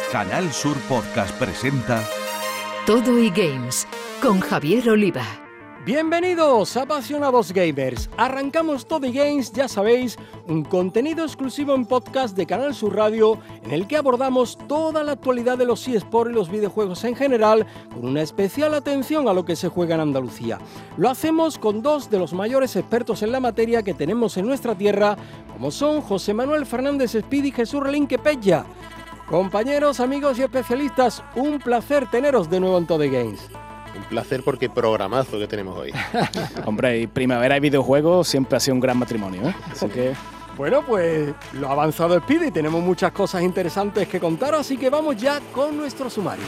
Canal Sur Podcast presenta Todo eGames con Javier Oliva. Bienvenidos, apasionados gamers. Arrancamos Todo eGames, ya sabéis, un contenido exclusivo en podcast de Canal Sur Radio en el que abordamos toda la actualidad de los eSports y los videojuegos en general, con una especial atención a lo que se juega en Andalucía. Lo hacemos con dos de los mayores expertos en la materia que tenemos en nuestra tierra, como son José Manuel Fernández Speedy y Jesús Relinque Pella. Compañeros, amigos y especialistas, un placer teneros de nuevo en Todo eGames. Un placer porque programazo que tenemos hoy. Hombre, y primavera y videojuegos siempre ha sido un gran matrimonio, ¿eh? Así que... Bueno, pues lo ha avanzado Speedy, tenemos muchas cosas interesantes que contar, así que vamos ya con nuestro sumario.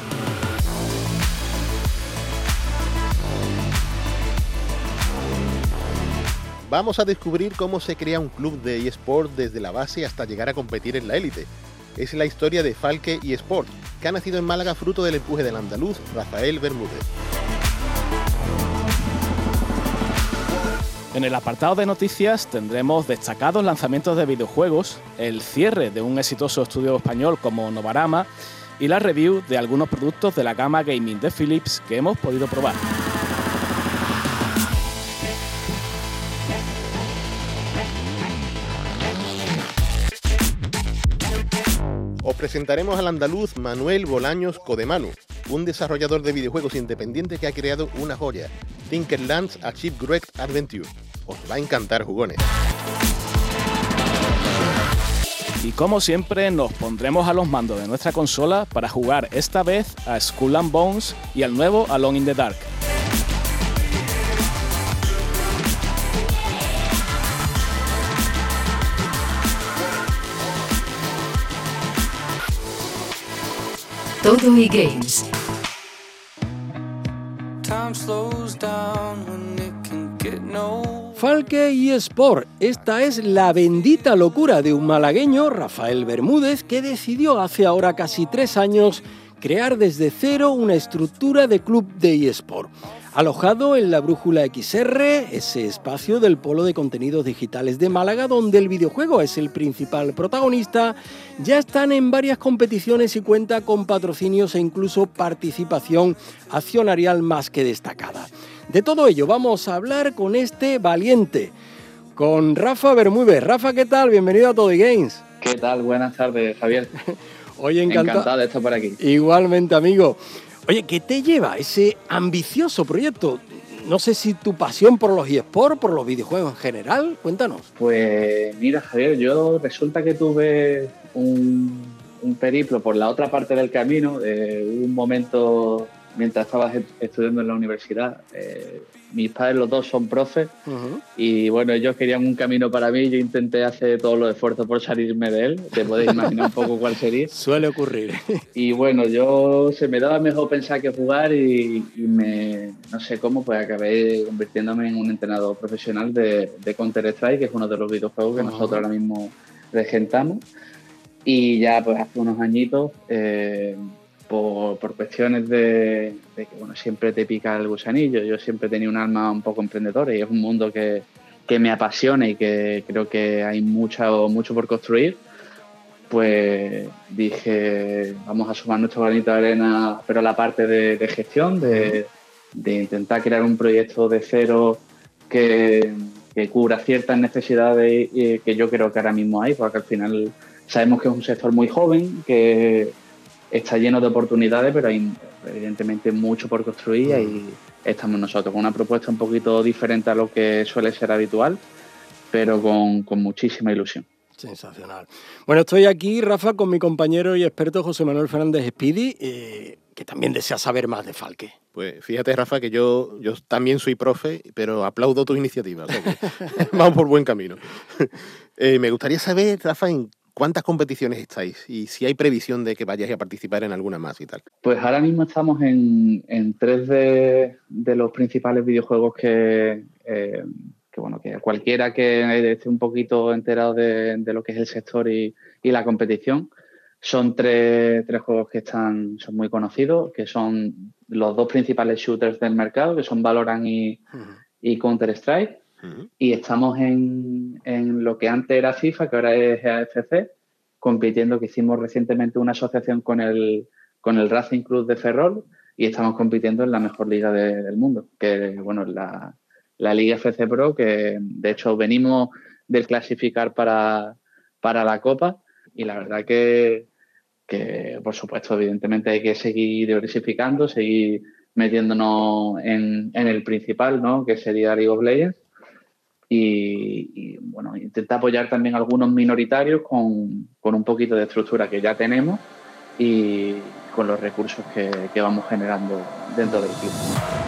Vamos a descubrir cómo se crea un club de eSport desde la base hasta llegar a competir en la élite. Es la historia de Falke eSport, que ha nacido en Málaga fruto del empuje del andaluz Rafael Bermúdez. En el apartado de noticias tendremos destacados lanzamientos de videojuegos, el cierre de un exitoso estudio español como Novarama y la review de algunos productos de la gama gaming de Philips que hemos podido probar. Os presentaremos al andaluz Manuel Bolaños Codemanu, un desarrollador de videojuegos independiente que ha creado una joya, Tinkerland's A Shipwrecked Adventure. Os va a encantar, jugones. Y como siempre nos pondremos a los mandos de nuestra consola para jugar esta vez a Skull and Bones y al nuevo Alone in the Dark. Todo eGames. Falke eSport, esta es la bendita locura de un malagueño, Rafael Bermúdez, que decidió hace ahora casi 3 años crear desde cero una estructura de club de eSport. Alojado en la Brújula XR, ese espacio del Polo de Contenidos Digitales de Málaga, donde el videojuego es el principal protagonista, ya están en varias competiciones y cuenta con patrocinios e incluso participación accionarial más que destacada. De todo ello vamos a hablar con este valiente, con Rafa Bermúdez. Rafa, ¿qué tal? Bienvenido a Todo eGames. ¿Qué tal? Buenas tardes, Javier. Oye, encantado de estar por aquí. Igualmente, amigo. Oye, ¿qué te lleva ese ambicioso proyecto? No sé si tu pasión por los eSports, por los videojuegos en general, cuéntanos. Pues mira, Javier, yo resulta que tuve un periplo por la otra parte del camino. Hubo un momento mientras estaba estudiando en la universidad. Mis padres los dos son profes y bueno, ellos querían un camino para mí. Yo intenté hacer todos los esfuerzos por salirme de él. Te puedes imaginar un poco cuál sería. Suele ocurrir. Y bueno, yo se me daba mejor pensar que jugar y no sé cómo, pues acabé convirtiéndome en un entrenador profesional de Counter-Strike, que es uno de los videojuegos que nosotros ahora mismo regentamos. Y ya pues hace unos añitos, por cuestiones de que bueno, siempre te pica el gusanillo. Yo siempre tenía un alma un poco emprendedora y es un mundo que me apasiona y que creo que hay mucho por construir. Pues dije, vamos a sumar nuestro granito de arena, pero la parte de gestión, de intentar crear un proyecto de cero que cubra ciertas necesidades y que yo creo que ahora mismo hay, porque al final sabemos que es un sector muy joven, que está lleno de oportunidades, pero hay evidentemente mucho por construir y estamos nosotros con una propuesta un poquito diferente a lo que suele ser habitual, pero con muchísima ilusión. Sensacional. Bueno, estoy aquí, Rafa, con mi compañero y experto José Manuel Fernández Speedy, que también desea saber más de Falke. Pues fíjate, Rafa, que yo también soy profe, pero aplaudo tu iniciativa. O sea que vamos por buen camino. Me gustaría saber, Rafa, en ¿cuántas competiciones estáis? Y si hay previsión de que vayáis a participar en alguna más y tal. Pues ahora mismo estamos en 3 de los principales videojuegos que cualquiera que esté un poquito enterado de lo que es el sector y la competición, son 3 juegos que son muy conocidos, que son los 2 principales shooters del mercado, que son Valorant y Counter-Strike. Y estamos en lo que antes era FIFA, que ahora es AFC, compitiendo, que hicimos recientemente una asociación con el Racing Club de Ferrol y estamos compitiendo en la mejor liga del mundo, que bueno, la Liga FC Pro, que de hecho venimos del clasificar para la Copa y la verdad que por supuesto, evidentemente hay que seguir diversificando, seguir metiéndonos en el principal, ¿no? Que sería League of Legends. Y bueno, intenta apoyar también a algunos minoritarios con un poquito de estructura que ya tenemos y con los recursos que vamos generando dentro del club.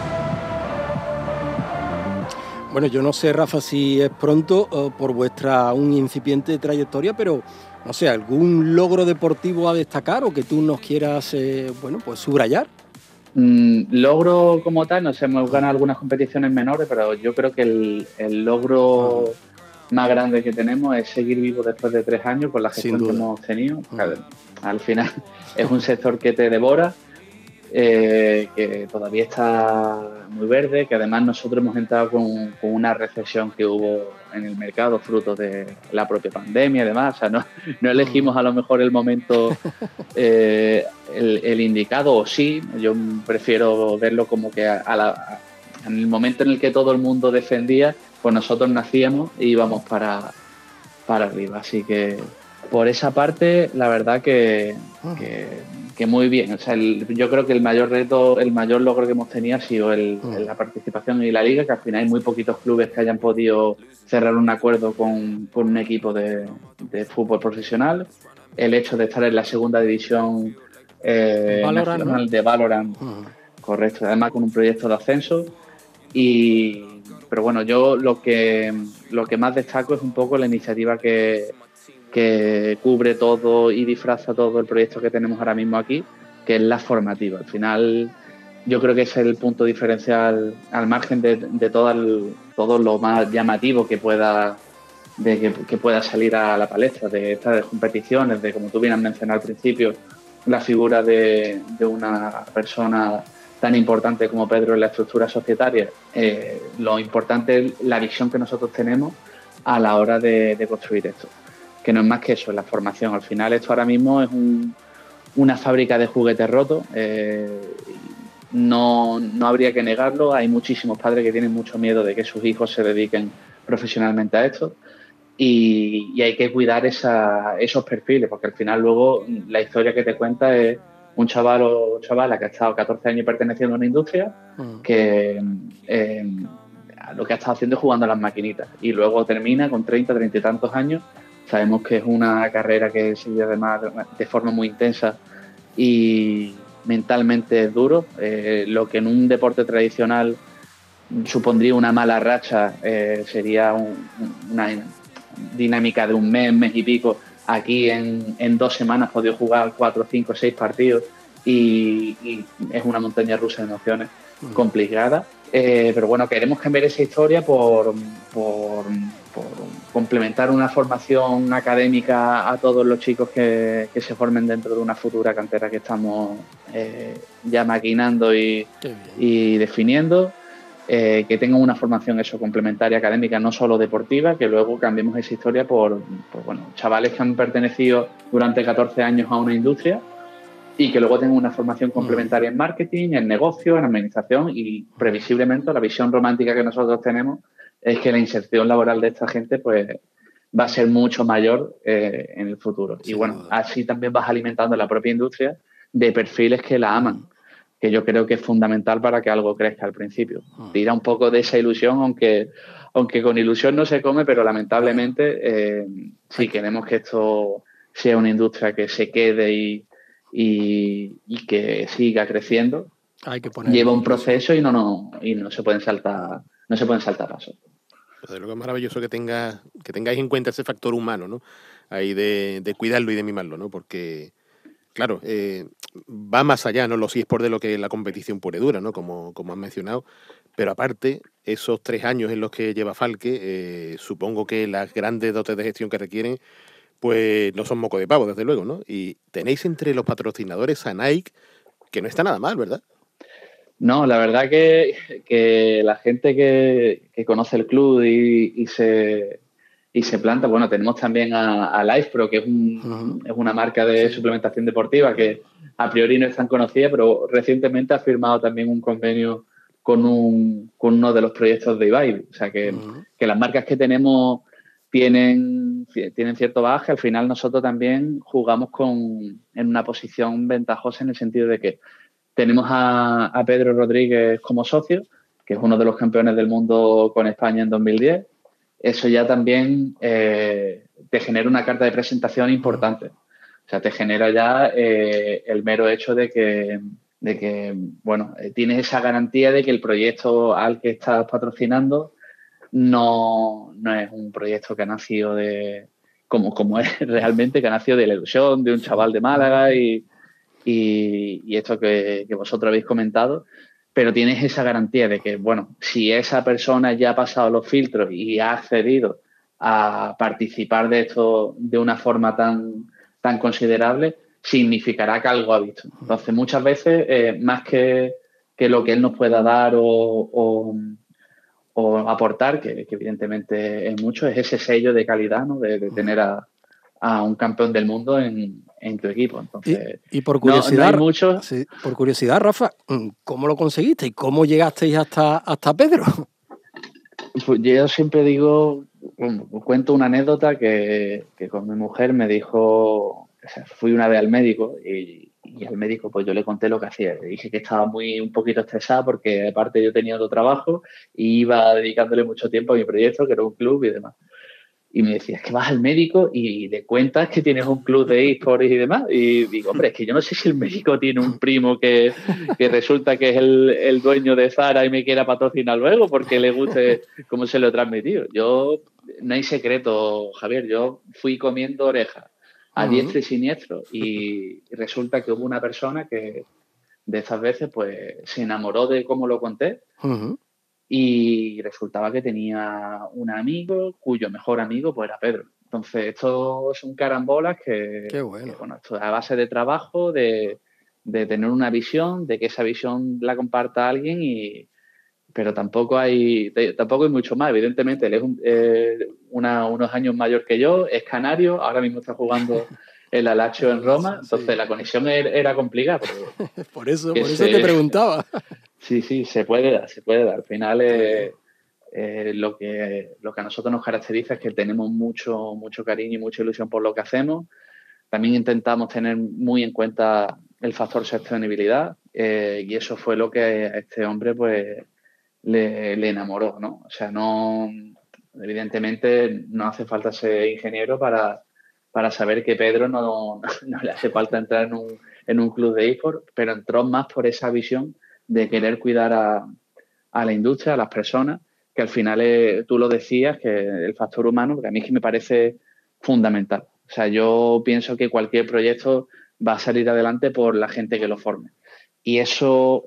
Bueno, yo no sé, Rafa, si es pronto por vuestra un incipiente trayectoria, pero no sé, ¿algún logro deportivo a destacar o que tú nos quieras, pues subrayar? Logro como tal, no sé, hemos ganado algunas competiciones menores, pero yo creo que el logro más grande que tenemos es seguir vivos después de 3 años con la gestión que hemos tenido. Al final es un sector que te devora, que todavía está muy verde, que además nosotros hemos entrado con una recesión que hubo en el mercado fruto de la propia pandemia y demás. O sea, no elegimos a lo mejor el momento el indicado, o sí, yo prefiero verlo como que en el momento en el que todo el mundo descendía, pues nosotros nacíamos e íbamos para arriba. Así que por esa parte, la verdad que muy bien. O sea, yo creo que el mayor reto, el mayor logro que hemos tenido ha sido la participación en la liga, que al final hay muy poquitos clubes que hayan podido cerrar un acuerdo con un equipo de fútbol profesional. El hecho de estar en la segunda división Valorant, nacional, ¿no? De Valorant, correcto, además con un proyecto de ascenso. Pero bueno, yo lo que más destaco es un poco la iniciativa que cubre todo y disfraza todo el proyecto que tenemos ahora mismo aquí, que es la formativa. Al final, yo creo que es el punto diferencial al margen de todo lo más llamativo que pueda salir a la palestra, de estas competiciones, de como tú bien has mencionado al principio, la figura de una persona tan importante como Pedro en la estructura societaria. Lo importante es la visión que nosotros tenemos a la hora de construir esto, que no es más que eso, la formación. Al final esto ahora mismo es una fábrica de juguetes rotos, no habría que negarlo. Hay muchísimos padres que tienen mucho miedo de que sus hijos se dediquen profesionalmente a esto y hay que cuidar esos perfiles, porque al final luego la historia que te cuenta es un chaval o chavala que ha estado 14 años perteneciendo a una industria que lo que ha estado haciendo es jugando a las maquinitas y luego termina con 30 y tantos años. Sabemos que es una carrera que sigue además de forma muy intensa y mentalmente es duro. Lo que en un deporte tradicional supondría una mala racha sería una dinámica de un mes y pico. Aquí en 2 semanas has podido jugar 4, 5, 6 partidos y es una montaña rusa de emociones complicada. Pero bueno, queremos cambiar esa historia por complementar una formación académica a todos los chicos que se formen dentro de una futura cantera que estamos ya maquinando y definiendo, que tengan una formación complementaria académica, no solo deportiva, que luego cambiemos esa historia por chavales que han pertenecido durante 14 años a una industria y que luego tengan una formación complementaria en marketing, en negocio, en administración y previsiblemente la visión romántica que nosotros tenemos es que la inserción laboral de esta gente pues va a ser mucho mayor en el futuro. Sí, y bueno, así también vas alimentando la propia industria de perfiles que la aman, que yo creo que es fundamental para que algo crezca al principio. Tira un poco de esa ilusión, aunque con ilusión no se come, pero lamentablemente si queremos que esto sea una industria que se quede y que siga creciendo, lleva un proceso y no se pueden saltar pasos. Desde luego es maravilloso que tengáis en cuenta ese factor humano, ¿no? Ahí de cuidarlo y de mimarlo, ¿no? Porque, claro, va más allá, ¿no? Los eSports de lo que la competición pura y dura, ¿no? Como has mencionado. Pero aparte, esos 3 años en los que lleva Falke, supongo que las grandes dotes de gestión que requieren, pues no son moco de pavo, desde luego, ¿no? Y tenéis entre los patrocinadores a Nike, que no está nada mal, ¿verdad? No, la verdad que la gente que conoce el club y se y se planta. Bueno, tenemos también a LifePro, que es una marca de suplementación deportiva que a priori no es tan conocida, pero recientemente ha firmado también un convenio con uno de los proyectos de Ibai. O sea, que las marcas que tenemos tienen cierto bagaje. Al final nosotros también jugamos en una posición ventajosa en el sentido de que tenemos a Pedro Rodríguez como socio, que es uno de los campeones del mundo con España en 2010. Eso ya también te genera una carta de presentación importante. O sea, te genera ya el mero hecho de que bueno, tienes esa garantía de que el proyecto al que estás patrocinando no es un proyecto que ha nacido como es realmente, que ha nacido de la ilusión de un chaval de Málaga y esto que vosotros habéis comentado, pero tienes esa garantía de que, bueno, si esa persona ya ha pasado los filtros y ha accedido a participar de esto de una forma tan considerable, significará que algo ha visto. Entonces, muchas veces, más que lo que él nos pueda dar o aportar, que evidentemente es mucho, es ese sello de calidad, ¿no? De tener a un campeón del mundo en tu equipo. Entonces, y por curiosidad, no hay mucho. Sí, por curiosidad, Rafa, ¿cómo lo conseguiste y cómo llegasteis hasta Pedro? Pues yo siempre digo, cuento una anécdota que con mi mujer me dijo, o sea, fui una vez al médico y al médico pues yo le conté lo que hacía. Le dije que estaba un poquito estresada porque aparte yo tenía otro trabajo y iba dedicándole mucho tiempo a mi proyecto, que era un club y demás. Y me decía, es que vas al médico y le cuentas que tienes un club de eSports y demás. Y digo, hombre, es que yo no sé si el médico tiene un primo que resulta que es el dueño de Zara y me quiera patrocinar luego porque le guste cómo se lo he transmitido. No hay secreto, Javier. Yo fui comiendo orejas a diestro y siniestro y resulta que hubo una persona que de estas veces pues se enamoró de cómo lo conté. Y resultaba que tenía un amigo cuyo mejor amigo pues era Pedro. Entonces, esto son carambolas que bueno, esto es a base de trabajo, de tener una visión, de que esa visión la comparta alguien, pero tampoco hay mucho más. Evidentemente, él es unos años mayor que yo, es canario, ahora mismo está jugando el Alacho en Roma, entonces la conexión era complicada. Por eso te preguntaba. Sí, se puede dar. Al final, lo que a nosotros nos caracteriza es que tenemos mucho cariño y mucha ilusión por lo que hacemos. También intentamos tener muy en cuenta el factor sostenibilidad y eso fue lo que a este hombre pues le enamoró, ¿no? O sea, evidentemente no hace falta ser ingeniero para saber que Pedro no le hace falta entrar en un club de eSports, pero entró más por esa visión de querer cuidar a la industria, a las personas, que al final tú lo decías, que el factor humano, que a mí es que me parece fundamental. O sea, yo pienso que cualquier proyecto va a salir adelante por la gente que lo forme. Y eso,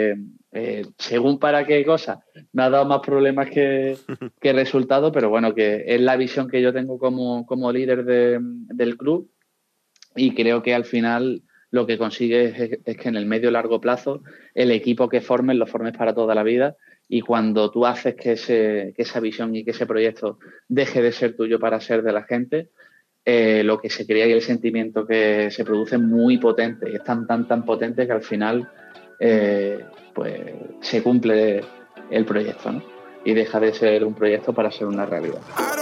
según para qué cosa, me ha dado más problemas que resultados, pero bueno, que es la visión que yo tengo como líder del club y creo que al final lo que consigues es que en el medio y largo plazo el equipo que formes lo formes para toda la vida y cuando tú haces que esa visión y que ese proyecto deje de ser tuyo para ser de la gente, lo que se crea y el sentimiento que se produce es muy potente y es tan potente que al final pues se cumple el proyecto, ¿no? Y deja de ser un proyecto para ser una realidad.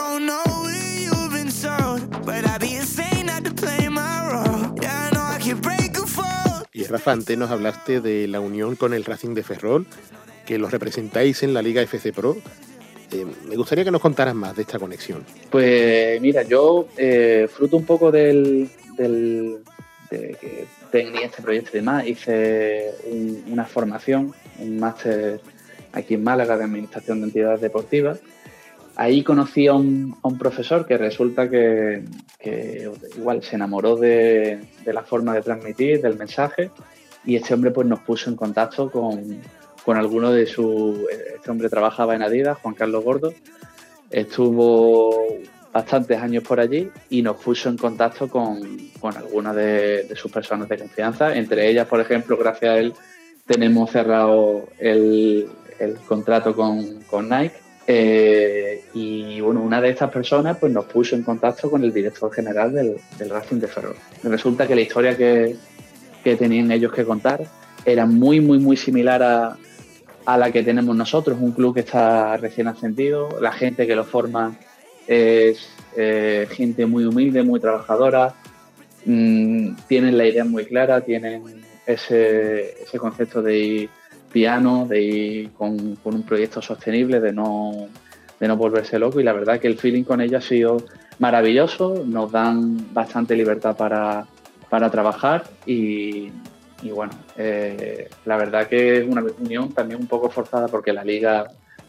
Y Rafa, antes nos hablaste de la unión con el Racing de Ferrol, que los representáis en la Liga FC Pro. Me gustaría que nos contaras más de esta conexión. Pues mira, yo fruto un poco de que tenía este proyecto y demás, hice una formación, un máster aquí en Málaga de Administración de Entidades Deportivas. Ahí conocí a un profesor que resulta que igual se enamoró de la forma de transmitir, del mensaje, y este hombre pues nos puso en contacto con alguno de este hombre trabajaba en Adidas, Juan Carlos Gordo, estuvo bastantes años por allí y nos puso en contacto con algunas de sus personas de confianza, entre ellas, por ejemplo, gracias a él tenemos cerrado el contrato con Nike Y bueno, una de estas personas pues nos puso en contacto con el director general del Racing de Ferrol. Resulta que la historia que tenían ellos que contar era muy, muy, muy similar a la que tenemos nosotros. Un club que está recién ascendido, la gente que lo forma es gente muy humilde, muy trabajadora, tienen la idea muy clara, tienen ese concepto de ir piano, de ir con un proyecto sostenible, de no volverse loco, y la verdad que el feeling con ellos ha sido maravilloso, nos dan bastante libertad para trabajar y bueno, la verdad que es una unión también un poco forzada porque la liga,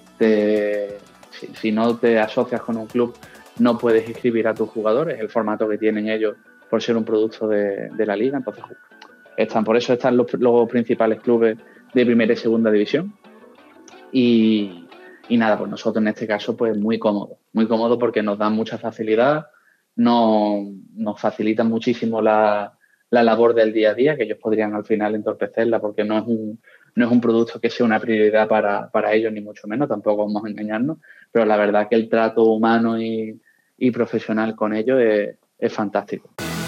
si no te asocias con un club, no puedes inscribir a tus jugadores, el formato que tienen ellos por ser un producto de la liga. Entonces por eso están los principales clubes de primera y segunda división. Y nada, pues nosotros en este caso pues muy cómodo porque nos dan mucha facilidad, nos facilitan muchísimo la labor del día a día, que ellos podrían al final entorpecerla porque no es un producto que sea una prioridad para ellos, ni mucho menos, tampoco vamos a engañarnos, pero la verdad que el trato humano y profesional con ellos es fantástico.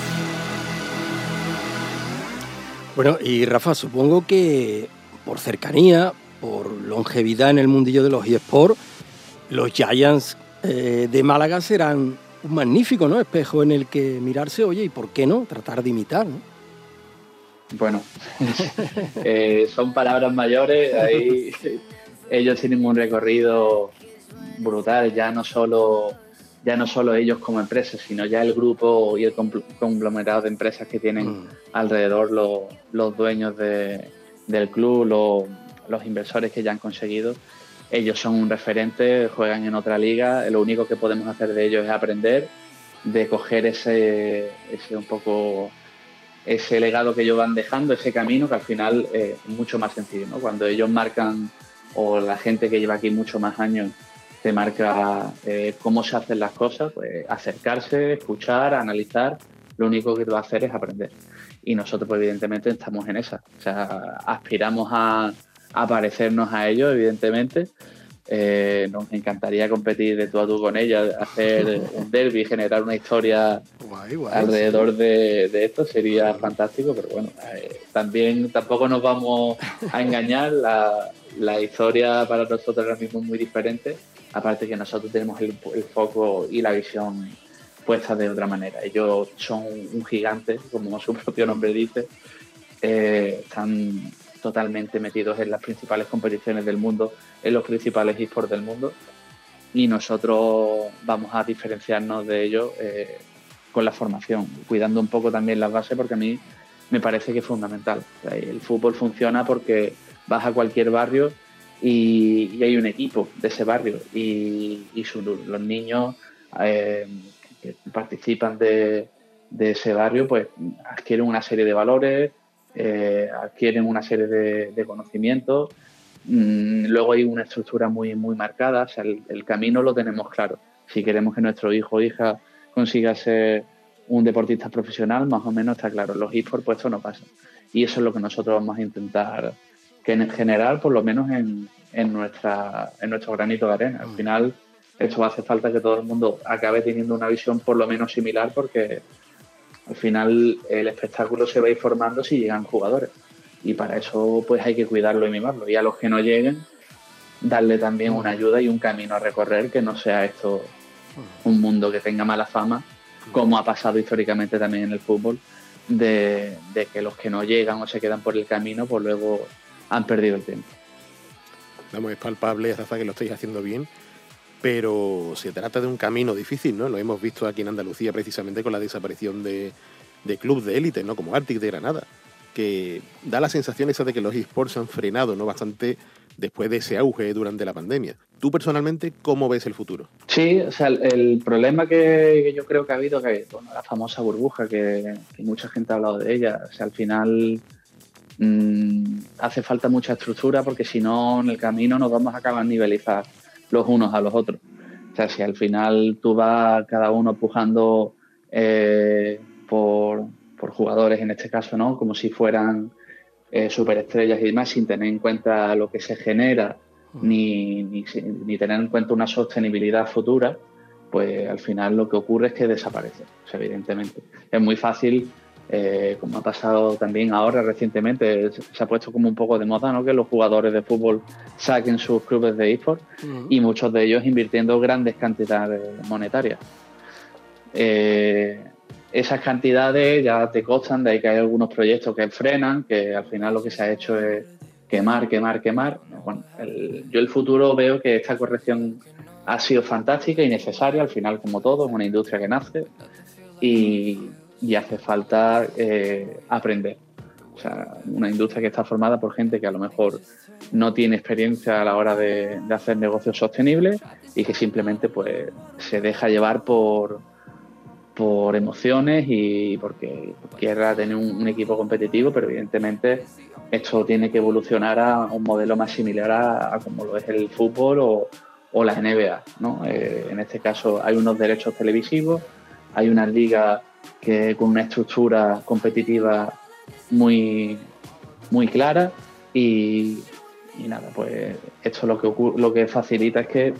Bueno, y Rafa, supongo que por cercanía, por longevidad en el mundillo de los eSports, los Giants de Málaga serán un magnífico, ¿no?, espejo en el que mirarse, oye, y por qué no tratar de imitar, ¿no? Bueno, son palabras mayores. Ahí ellos tienen un recorrido brutal, ya no solo ellos como empresas, sino ya el grupo y el conglomerado de empresas que tienen alrededor los dueños del club, los inversores que ya han conseguido. Ellos son un referente, juegan en otra liga, lo único que podemos hacer de ellos es aprender, de coger ese legado que ellos van dejando, ese camino que al final es mucho más sencillo, ¿no? Cuando ellos marcan, o la gente que lleva aquí mucho más años te marca cómo se hacen las cosas, pues acercarse, escuchar, analizar, lo único que va a hacer es aprender. Y nosotros pues evidentemente estamos en esa, o sea, aspiramos a parecernos a ellos, evidentemente. Nos encantaría competir de tú a tú con ellos, hacer un derbi, generar una historia guay, alrededor sí. de esto, sería fantástico, pero bueno, tampoco nos vamos a engañar, la historia para nosotros ahora mismo es muy diferente, aparte que nosotros tenemos el foco y la visión puesta de otra manera. Ellos son un gigante, como su propio nombre dice, están totalmente metidos en las principales competiciones del mundo, en los principales eSports del mundo, y nosotros vamos a diferenciarnos de ellos con la formación, cuidando un poco también las bases, porque a mí me parece que es fundamental. El fútbol funciona porque vas a cualquier barrio y hay un equipo de ese barrio y los niños que participan de ese barrio pues adquieren una serie de valores, adquieren una serie de conocimientos. Luego hay una estructura muy, muy marcada, o sea, el camino lo tenemos claro. Si queremos que nuestro hijo o hija consiga ser un deportista profesional, más o menos está claro. Los eSports, pues esto no pasa. Y eso es lo que nosotros vamos a intentar generar, por lo menos en nuestro granito de arena. Al final, esto hace falta que todo el mundo acabe teniendo una visión por lo menos similar, porque al final el espectáculo se va a ir formando si llegan jugadores. Y para eso pues hay que cuidarlo y mimarlo. Y a los que no lleguen, darle también una ayuda y un camino a recorrer, que no sea esto un mundo que tenga mala fama, como ha pasado históricamente también en el fútbol, de que los que no llegan o se quedan por el camino, pues luego han perdido el tiempo. Vamos, es palpable, Rafa, que lo estáis haciendo bien, pero se trata de un camino difícil, ¿no? Lo hemos visto aquí en Andalucía precisamente con la desaparición de clubes de élite, ¿no? Como Arctic de Granada, que da la sensación esa de que los eSports se han frenado, ¿no?, bastante después de ese auge durante la pandemia. ¿Tú personalmente cómo ves el futuro? Sí, o sea, el problema que yo creo que ha habido, que bueno, la famosa burbuja, que mucha gente ha hablado de ella, o sea, al final hace falta mucha estructura, porque si no, en el camino nos vamos a acabar nivelizar los unos a los otros. O sea, si al final tú vas cada uno pujando por jugadores, en este caso, ¿no?, como si fueran superestrellas y demás, sin tener en cuenta lo que se genera ni tener en cuenta una sostenibilidad futura, pues al final lo que ocurre es que desaparece, o sea, evidentemente. Es muy fácil, como ha pasado también ahora recientemente, se ha puesto como un poco de moda, ¿no?, que los jugadores de fútbol saquen sus clubes de eSport y muchos de ellos invirtiendo grandes cantidades monetarias. Esas cantidades ya te costan, de ahí que hay algunos proyectos que frenan, que al final lo que se ha hecho es quemar. Bueno, yo el futuro veo que esta corrección ha sido fantástica y necesaria, al final, como todo, es una industria que nace y hace falta aprender. O sea, una industria que está formada por gente que a lo mejor no tiene experiencia a la hora de hacer negocios sostenibles y que simplemente pues se deja llevar por emociones y porque quiera tener un equipo competitivo, pero evidentemente esto tiene que evolucionar a un modelo más similar a como lo es el fútbol o la NBA, ¿no? En este caso hay unos derechos televisivos, hay una liga que con una estructura competitiva muy, muy clara y nada, pues esto lo que facilita es que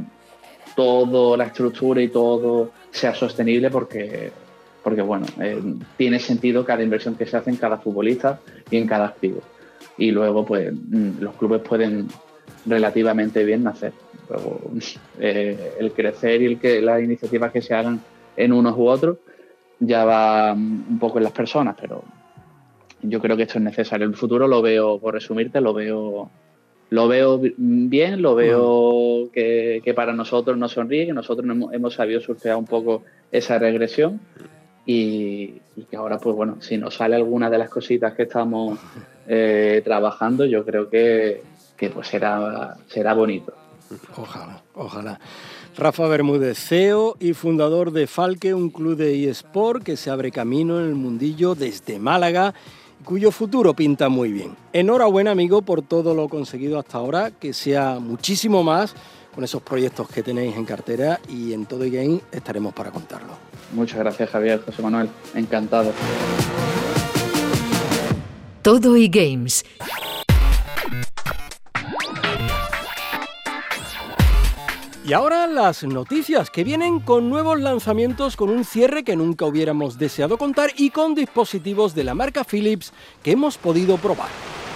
toda la estructura y todo sea sostenible porque bueno, tiene sentido cada inversión que se hace en cada futbolista y en cada activo. Y luego pues los clubes pueden relativamente bien nacer. Luego el crecer y las iniciativas que se hagan en unos u otros ya va un poco en las personas, pero yo creo que esto es necesario. El futuro lo veo, por resumirte, lo veo bien, lo veo que para nosotros nos sonríe, que nosotros hemos sabido surfear un poco esa regresión y que ahora, pues bueno, si nos sale alguna de las cositas que estamos trabajando, yo creo que pues será bonito. Ojalá. Rafa Bermúdez, CEO y fundador de Falke, un club de eSport que se abre camino en el mundillo desde Málaga, cuyo futuro pinta muy bien. Enhorabuena, amigo, por todo lo conseguido hasta ahora, que sea muchísimo más con esos proyectos que tenéis en cartera y en Todo eGames estaremos para contarlo. Muchas gracias, Javier, José Manuel, encantado. Todo eGames. Y ahora las noticias que vienen con nuevos lanzamientos, con un cierre que nunca hubiéramos deseado contar y con dispositivos de la marca Philips que hemos podido probar.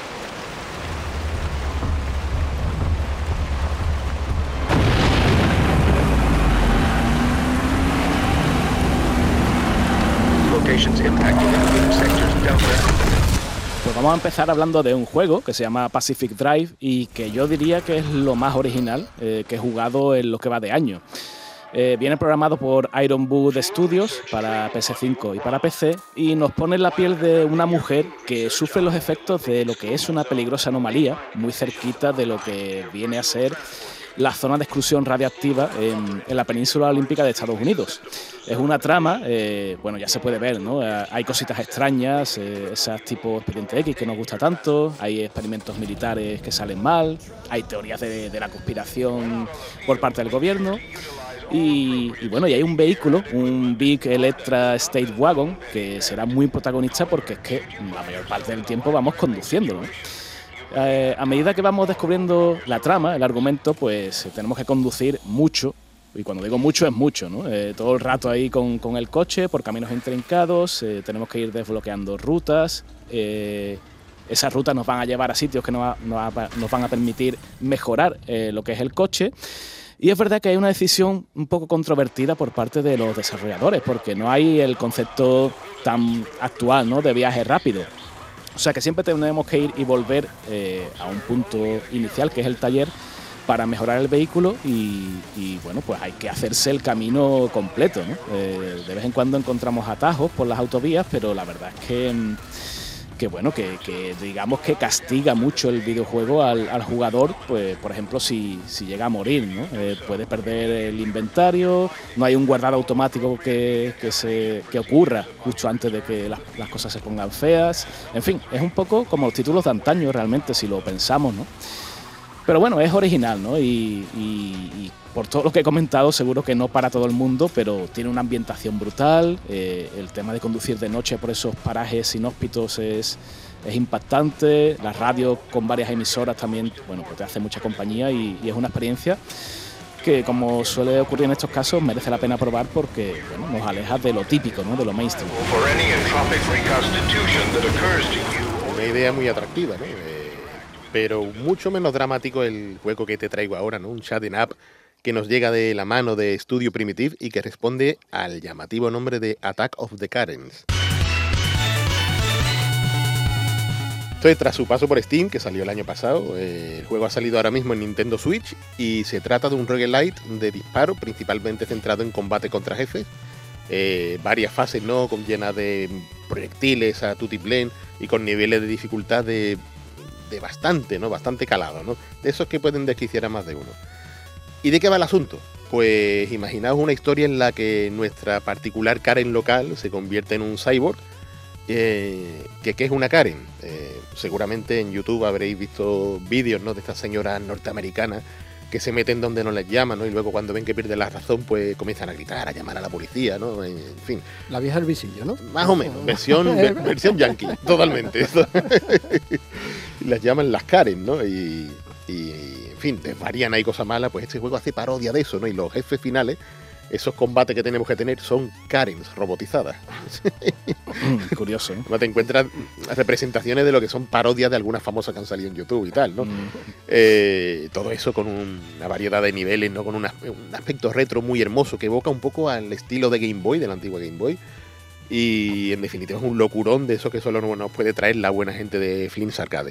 Pues vamos a empezar hablando de un juego que se llama Pacific Drive y que yo diría que es lo más original que he jugado en lo que va de año. Viene programado por Iron Boot Studios para PS5 y para PC y nos pone en la piel de una mujer que sufre los efectos de lo que es una peligrosa anomalía muy cerquita de lo que viene a ser la zona de exclusión radiactiva en la península olímpica de Estados Unidos. Es una trama, bueno, ya se puede ver, ¿no? Hay cositas extrañas, esas tipo Expediente X que nos gusta tanto, hay experimentos militares que salen mal, hay teorías de la conspiración por parte del gobierno. Y bueno, y hay un vehículo, un Big Electra State Wagon, que será muy protagonista porque es que la mayor parte del tiempo vamos conduciéndolo, ¿no? A medida que vamos descubriendo la trama, el argumento, pues tenemos que conducir mucho, y cuando digo mucho es mucho, ¿no? Todo el rato ahí con el coche, por caminos intrincados, tenemos que ir desbloqueando rutas, esas rutas nos van a llevar a sitios que nos van a permitir mejorar lo que es el coche. Y es verdad que hay una decisión un poco controvertida por parte de los desarrolladores, porque no hay el concepto tan actual, ¿no?, de viaje rápido. O sea que siempre tenemos que ir y volver a un punto inicial, que es el taller, para mejorar el vehículo y bueno, pues hay que hacerse el camino completo, ¿no? De vez en cuando encontramos atajos por las autovías, pero la verdad es que bueno, que digamos que castiga mucho el videojuego al jugador, pues por ejemplo si llega a morir, ¿no? Puede perder el inventario, no hay un guardado automático que ocurra justo antes de que las cosas se pongan feas. En fin, es un poco como los títulos de antaño realmente, si lo pensamos, ¿no? Pero bueno, es original, ¿no? Y por todo lo que he comentado, seguro que no para todo el mundo, pero tiene una ambientación brutal. El tema de conducir de noche por esos parajes inhóspitos es es impactante, la radio con varias emisoras también, bueno, pues te hace mucha compañía y es una experiencia que, como suele ocurrir en estos casos, merece la pena probar porque, bueno, nos aleja de lo típico, ¿no?, de lo mainstream. Una idea muy atractiva, ¿no? Pero mucho menos dramático el juego que te traigo ahora, ¿no? Un shutting up que nos llega de la mano de Studio Primitive y que responde al llamativo nombre de Attack of the Karens. Entonces, tras su paso por Steam, que salió el año pasado, el juego ha salido ahora mismo en Nintendo Switch y se trata de un roguelite de disparo, principalmente centrado en combate contra jefes. Varias fases, ¿no?, llenas de proyectiles a tutiplén y con niveles de dificultad de bastante, ¿no?, bastante calado, ¿no?, de esos que pueden desquiciar a más de uno. ¿Y de qué va el asunto? Pues imaginaos una historia en la que nuestra particular Karen local se convierte en un cyborg. ¿Qué es una Karen? Seguramente en YouTube habréis visto vídeos, ¿no?, de estas señoras norteamericanas que se meten donde no les llaman, ¿no?, y luego cuando ven que pierden la razón, pues comienzan a gritar, a llamar a la policía, ¿no? En fin. La vieja del visillo, ¿no? Más o menos, versión yankee, totalmente. Las llaman las Karen, ¿no? Y en fin, desvarían ahí cosas malas, pues este juego hace parodia de eso, ¿no? Y los jefes finales, esos combates que tenemos que tener, son Karens robotizadas. Curioso, ¿eh? Te encuentras representaciones de lo que son parodias de algunas famosas que han salido en YouTube y tal, ¿no? Todo eso con una variedad de niveles, ¿no?, con un aspecto retro muy hermoso que evoca un poco al estilo de Game Boy, de la antigua Game Boy. Y en definitiva es un locurón de eso que solo nos puede traer la buena gente de Flims Arcade.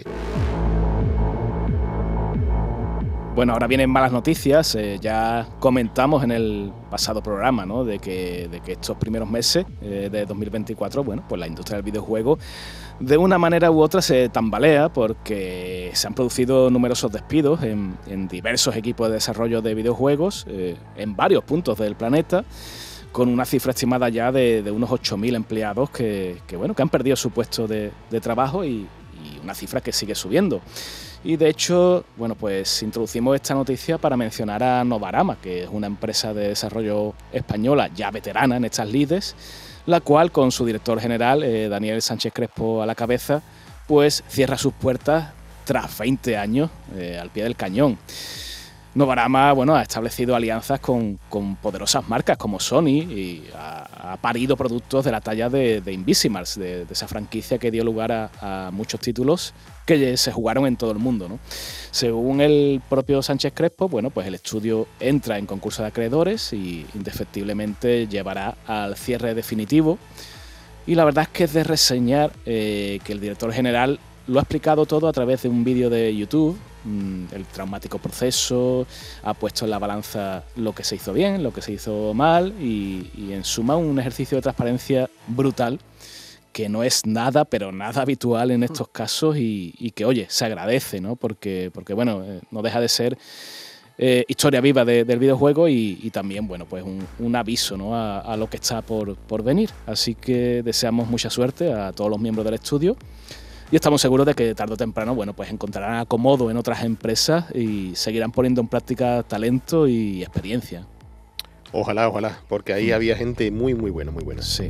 Bueno, ahora vienen malas noticias. Ya comentamos en el pasado programa, ¿no?, de que estos primeros meses de 2024, bueno, pues la industria del videojuego de una manera u otra se tambalea porque se han producido numerosos despidos en diversos equipos de desarrollo de videojuegos en varios puntos del planeta, con una cifra estimada ya de unos 8.000 empleados que han perdido su puesto de trabajo y una cifra que sigue subiendo. Y de hecho, bueno, pues introducimos esta noticia para mencionar a Novarama, que es una empresa de desarrollo española ya veterana en estas lides, la cual, con su director general, Daniel Sánchez Crespo a la cabeza, pues cierra sus puertas tras 20 años al pie del cañón. Novarama, bueno, ha establecido alianzas con poderosas marcas como Sony y ha parido productos de la talla de Invisimals, de esa franquicia que dio lugar a muchos títulos que se jugaron en todo el mundo, ¿no? Según el propio Sánchez Crespo, bueno, pues el estudio entra en concurso de acreedores y indefectiblemente llevará al cierre definitivo. Y la verdad es que es de reseñar que el director general lo ha explicado todo a través de un vídeo de YouTube, el traumático proceso, ha puesto en la balanza lo que se hizo bien, lo que se hizo mal y en suma un ejercicio de transparencia brutal que no es nada, pero nada habitual en estos casos y que, oye, se agradece, ¿no? Porque bueno, no deja de ser historia viva del videojuego y también, bueno, pues un aviso, ¿no?, a lo que está por venir. Así que deseamos mucha suerte a todos los miembros del estudio y estamos seguros de que tarde o temprano, bueno, pues encontrarán acomodo en otras empresas y seguirán poniendo en práctica talento y experiencia. Ojalá, porque ahí había gente muy, muy buena, muy buena. Sí.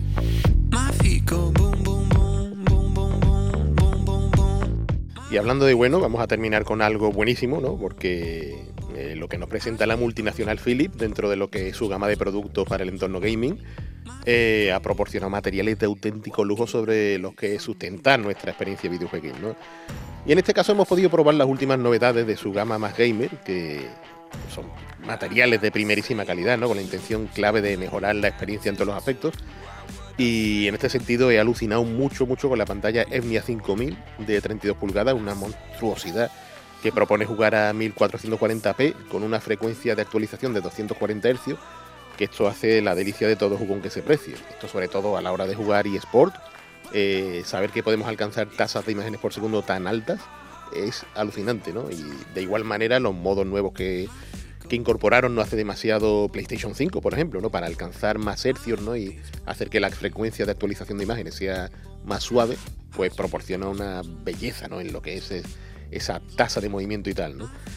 Y hablando de bueno, vamos a terminar con algo buenísimo, ¿no? Porque lo que nos presenta la multinacional Philips dentro de lo que es su gama de productos para el entorno gaming ha proporcionado materiales de auténtico lujo sobre los que sustentar nuestra experiencia videojuegos, ¿no? Y en este caso hemos podido probar las últimas novedades de su gama más gamer, que son materiales de primerísima calidad, ¿no?, con la intención clave de mejorar la experiencia en todos los aspectos. Y en este sentido he alucinado mucho con la pantalla Evnia 5000 de 32 pulgadas, una monstruosidad que propone jugar a 1440p con una frecuencia de actualización de 240 Hz, que esto hace la delicia de todo jugón que se precie. Esto sobre todo a la hora de jugar eSport, saber que podemos alcanzar tasas de imágenes por segundo tan altas es alucinante, ¿no? Y de igual manera los modos nuevos que incorporaron no hace demasiado PlayStation 5, por ejemplo, ¿no?, para alcanzar más hercios, ¿no?, y hacer que la frecuencia de actualización de imágenes sea más suave, pues proporciona una belleza, ¿no?, en lo que es esa tasa de movimiento y tal, ¿no?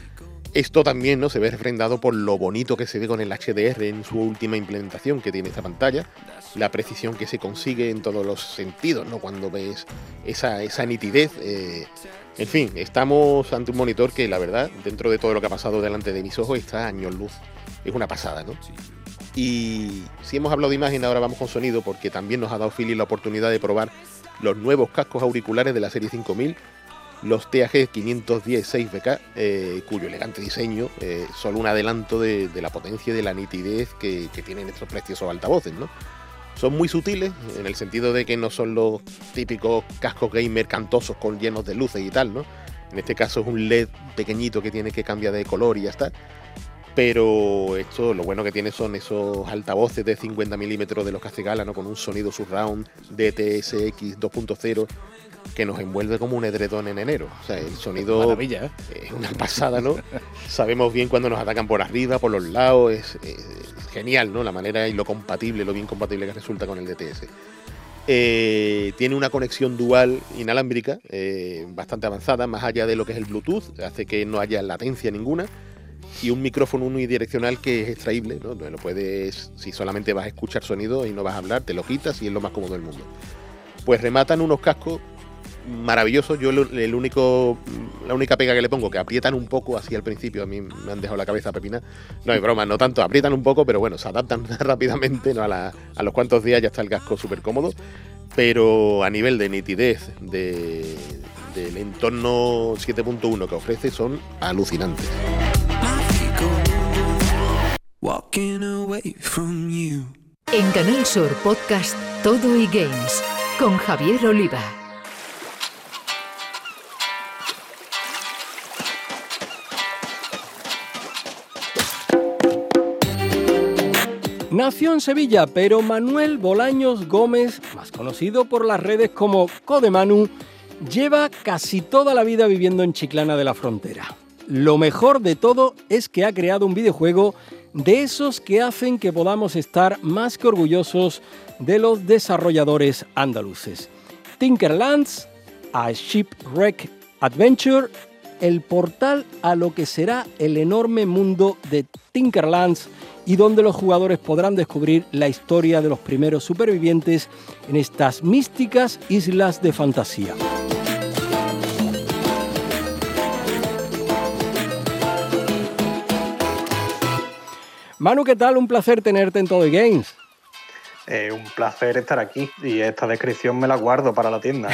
Esto también, ¿no?, se ve refrendado por lo bonito que se ve con el HDR en su última implementación que tiene esta pantalla, la precisión que se consigue en todos los sentidos, ¿no?, cuando ves esa nitidez. En fin, estamos ante un monitor que, la verdad, dentro de todo lo que ha pasado delante de mis ojos, está a años luz. Es una pasada, ¿no? Y si hemos hablado de imagen, ahora vamos con sonido, porque también nos ha dado Philips la oportunidad de probar los nuevos cascos auriculares de la serie 5000, los TAG 510 6BK, cuyo elegante diseño solo un adelanto de la potencia y de la nitidez que tienen estos preciosos altavoces, ¿no? Son muy sutiles, en el sentido de que no son los típicos cascos gamer cantosos llenos de luces y tal, ¿no? En este caso es un LED pequeñito que tiene que cambiar de color y ya está. Pero esto, lo bueno que tiene son esos altavoces de 50 milímetros de los que hace gala, ¿no?, con un sonido surround DTS:X 2.0 que nos envuelve como un edredón en enero. O sea, el sonido maravilla, ¿eh? Es una pasada, ¿no? Sabemos bien cuando nos atacan por arriba, por los lados. Es genial, ¿no?, la manera y lo bien compatible que resulta con el DTS. Tiene una conexión dual inalámbrica bastante avanzada, más allá de lo que es el Bluetooth, hace que no haya latencia ninguna, y un micrófono unidireccional que es extraíble, ¿no? Lo puedes, si solamente vas a escuchar sonido y no vas a hablar, te lo quitas y es lo más cómodo del mundo. Pues rematan unos cascos maravillosos. Yo la única pega que le pongo, que aprietan un poco así al principio, a mí me han dejado la cabeza pepina. No hay broma, no tanto, aprietan un poco, pero bueno, se adaptan rápidamente, ¿no? A los cuantos días ya está el casco súper cómodo, pero a nivel de nitidez del entorno 7.1 que ofrece son alucinantes. En Canal Sur Podcast Todo y Games con Javier Oliva. Nació en Sevilla, pero Manuel Bolaños Gómez, más conocido por las redes como Codemanu, lleva casi toda la vida viviendo en Chiclana de la Frontera. Lo mejor de todo es que ha creado un videojuego de esos que hacen que podamos estar más que orgullosos de los desarrolladores andaluces. Tinkerlands, A Shipwreck Adventure, el portal a lo que será el enorme mundo de Tinkerlands y donde los jugadores podrán descubrir la historia de los primeros supervivientes en estas místicas islas de fantasía. Manu, ¿qué tal? Un placer tenerte en Todo y Games. Un placer estar aquí y esta descripción me la guardo para la tienda.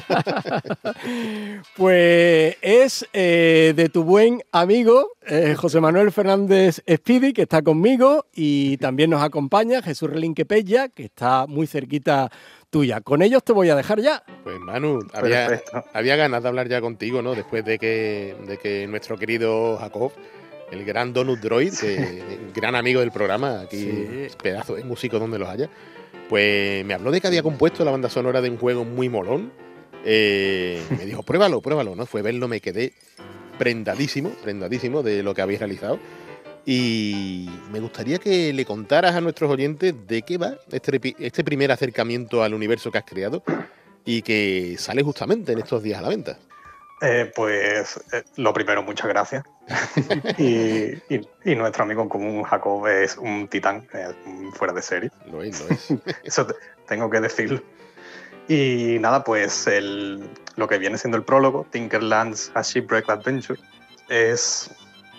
Pues es de tu buen amigo José Manuel Fernández Speedy, que está conmigo, y también nos acompaña Jesús Relinque Pella, que está muy cerquita tuya. Con ellos te voy a dejar ya. Pues Manu, había ganas de hablar ya contigo, ¿no? Después de que nuestro querido Jacob, el gran Donut Droid, gran amigo del programa, aquí sí, pedazo de músico donde los haya, pues me habló de que había compuesto la banda sonora de un juego muy molón. Me dijo, pruébalo, ¿no? Fue verlo, me quedé prendadísimo de lo que habéis realizado. Y me gustaría que le contaras a nuestros oyentes de qué va este primer acercamiento al universo que has creado y que sale justamente en estos días a la venta. Lo primero, muchas gracias. y nuestro amigo en común, Jacob, es un titán, fuera de serie. Lo es. Eso tengo que decirlo. Y nada, pues lo que viene siendo el prólogo, Tinkerlands A Shipwreck Adventure, es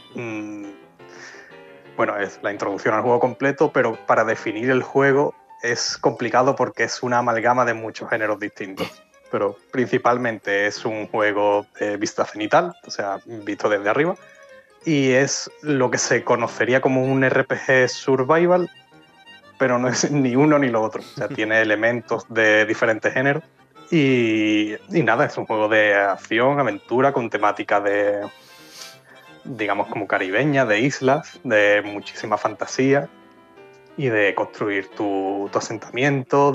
la introducción al juego completo, pero para definir el juego es complicado porque es una amalgama de muchos géneros distintos. Pero principalmente es un juego de vista cenital, o sea, visto desde arriba, y es lo que se conocería como un RPG survival, pero no es ni uno ni lo otro. O sea, tiene elementos de diferentes géneros y nada, es un juego de acción, aventura, con temática de, digamos, como caribeña, de islas, de muchísima fantasía y de construir tu asentamiento,